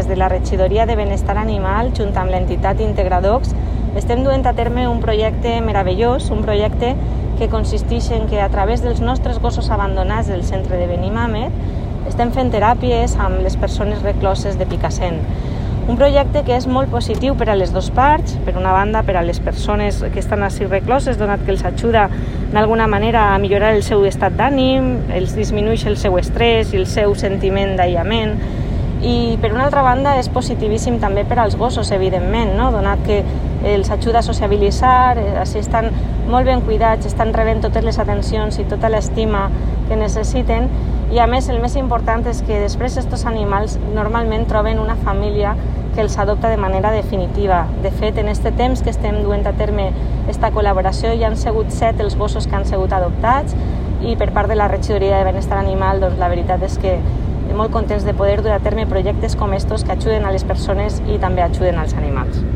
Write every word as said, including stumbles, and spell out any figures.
des de la Regidoria de Benestar Animal, junt amb l'entitat Integradocs, estem duent a terme un projecte meravellós, un projecte que consisteix en que a través dels nostres gossos abandonats del centre de Benimàmet estem fent teràpies amb les persones recloses de Picassent. Un projecte que és molt positiu per a les dues parts, per una banda per a les persones que estan així recloses, donat que els ajuda d'alguna manera a millorar el seu estat d'ànim, els disminueix el seu estrès i el seu sentiment d'aïllament, i per una altra banda és positivíssim també per als gossos, evidentment, no? Donat que els ajuda a sociabilitzar, així estan molt ben cuidats, estan rebent totes les atencions i tota l'estima que necessiten, i a més el més important és que després aquests animals normalment troben una família que els adopta de manera definitiva. De fet, en aquest temps que estem duent a terme aquesta col·laboració ja han sigut set els gossos que han sigut adoptats, i per part de la Regidoria de Benestar Animal, doncs la veritat és que molt contents de poder dur a terme projectes com estos que ajuden a les persones i també ajuden als animals.